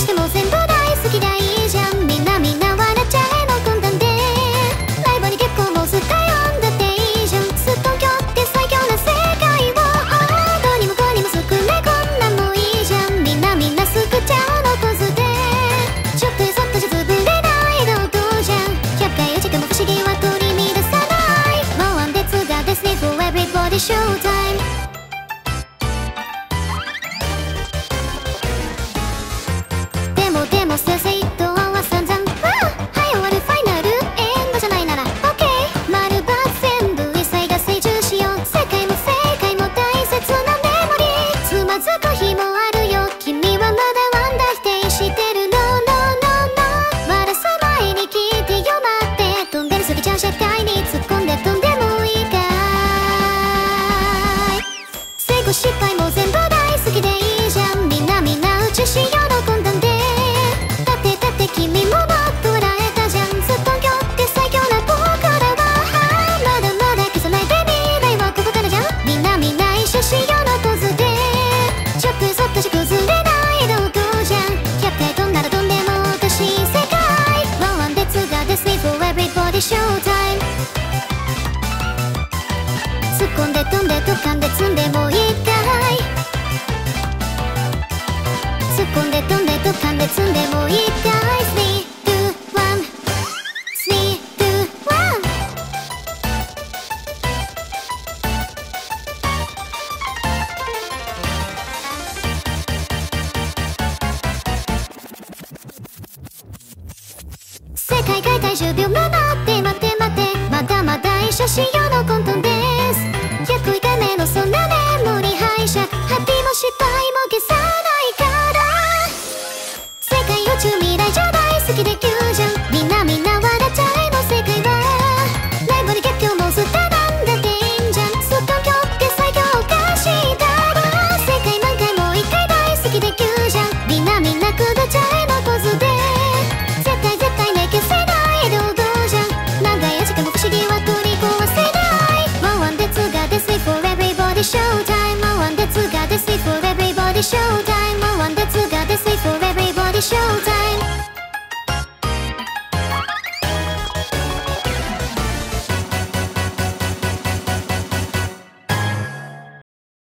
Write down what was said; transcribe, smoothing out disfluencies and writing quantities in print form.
しても全部大好きでいいじゃん。みんな笑っちゃえの魂胆でライブに結構もうすったよんだっていいじゃん。すっとんきょって最強な世界をどうにもこうにもすくね、こんなんもいいじゃん。みんなすくっちゃうのポーズでちょっとよそっとじゃ潰れないのどうじゃん。100回打ちても不思議は取り乱さない。もうワンデツがですね For everybody showtime。でも先生とは散々はい終わるファイナルエンドじゃないなら OK 丸バツ全部一切が正重視よ。世界も大切なメモリー。つまずく日もあるよ。君はまだワンダ否定してる No No No No 笑さないに聞いてよ待って。飛んでるすぎちゃう社会に突っ込んで飛んでもいいかい。成功失敗も全部大好きでいいじゃん。みんな宇宙しようの魂胆で君ももっと笑えたじゃん。すっとんきょって最強な僕らはまだまだ消さないで未来はここからじゃん。みんな一緒しようのポーズでちょっとそっとじゃ崩れないのどうじゃん。100回飛んだら飛んでもおかしい世界。ワンデツがですね For everybody showtime。 突っ込んで飛んで飛かんで積んでもいいかい。突っ込んで飛んで飛かんで積んでもいいかい。世界外体10秒待ってまだまだ一緒しようの魂胆です。101回目のそんな